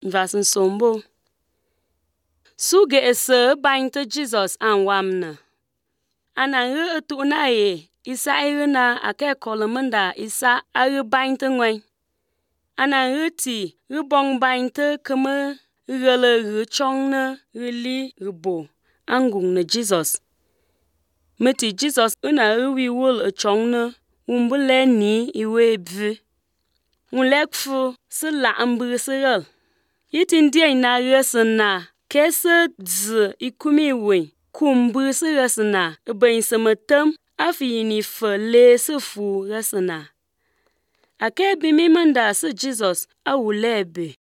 Vers nsombo. Suge ese bainte Jesus an wamna. Anange etu na ye isa irina ake kolomenda isa ari bainte ngwen. Anange ti ribong bainte keme rele richongne rili ribo angung ne Jesus. Meti Jesus una riwi wul chongne umbule ni iwe bvi. Unlekfu se la ambrisel. Yitin die na resena kese dz ikumi we kumbrise resena ben semetem afi ni fe le se fu resena. Ake bimi menda se Jesus awulebe.